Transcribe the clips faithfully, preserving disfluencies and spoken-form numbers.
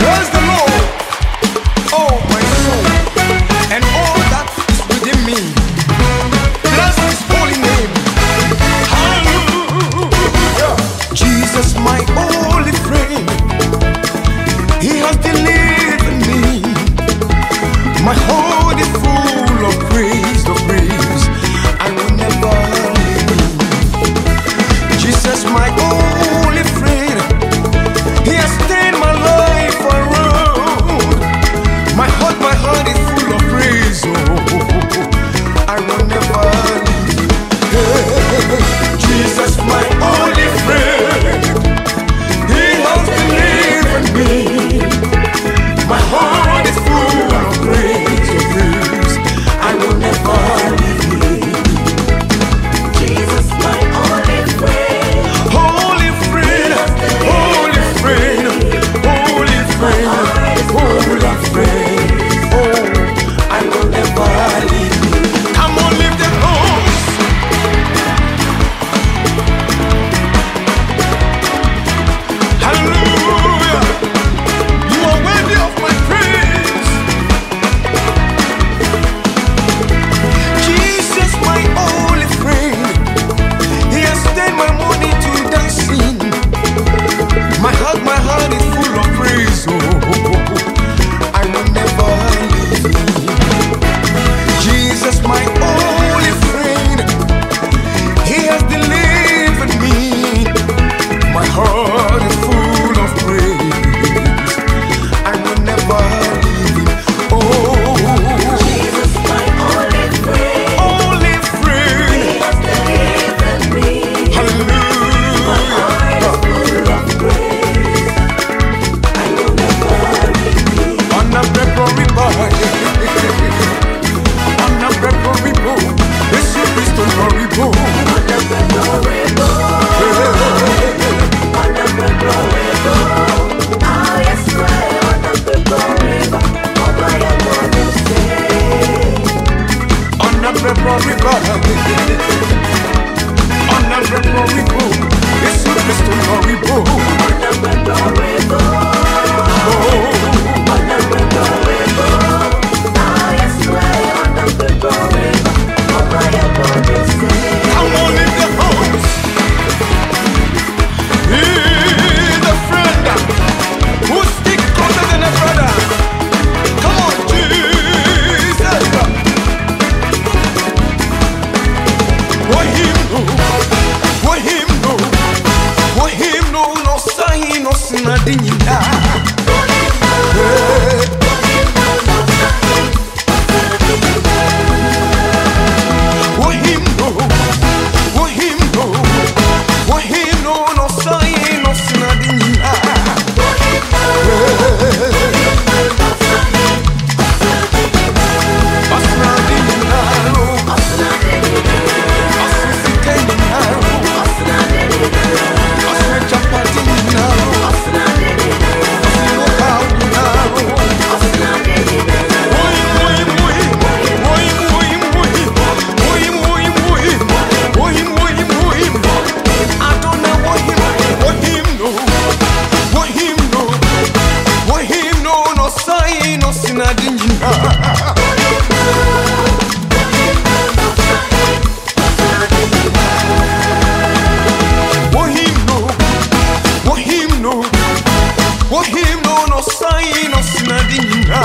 Praise the Lord, oh my soul, and all that is within me. Bless His holy name. Hallelujah. Jesus, my only friend, He has delivered me. My heart is full of praise, of praise. I will never leave Him. Jesus, my only friend, He has turned my life around. My heart, my heart is full of praise. Oh, I will never leave Him. Jesus, my only friend, He has delivered me. My heart is full of praise, of praise. I will never leave Him. Jesus, my only friend, Holy friend, holy friend, holy friend, holy friend. Oh, I will never leave you. Come on, lift the arms. Hallelujah. You are worthy of my praise. Jesus, my only friend, He has turned my morning to dancing. My heart, my heart is full of praise. Oh, I will never leave Him. Jesus, my only friend, He has delivered me. My heart is full of praise. I will never leave Him. Oh, Jesus, my only friend, only friend. He has delivered me. My heart is full of praise. I will never leave you. On a peppery boy, on a peppery boy, this is Bristol Rory Boy. On the memorable, on the memorable. Oh, yes, well, on the memorable. Oh, my, I wanna say. On a peppery boy, on a peppery boy, this is Bristol Rory Boy. On the memorable, Oh, on the memorable. Oh, yes, well, on the memorable. Oh, my, I wanna say. come on in the house. He's a friend who stick closer than a brother. Come on, Jesus. What him do? What him do? What him do? No sign, no sin, I didn't die. What him do? What him do? What him do? No sign, no sin, I didn't die. What him no no sign no sinadina.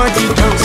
everybody dance.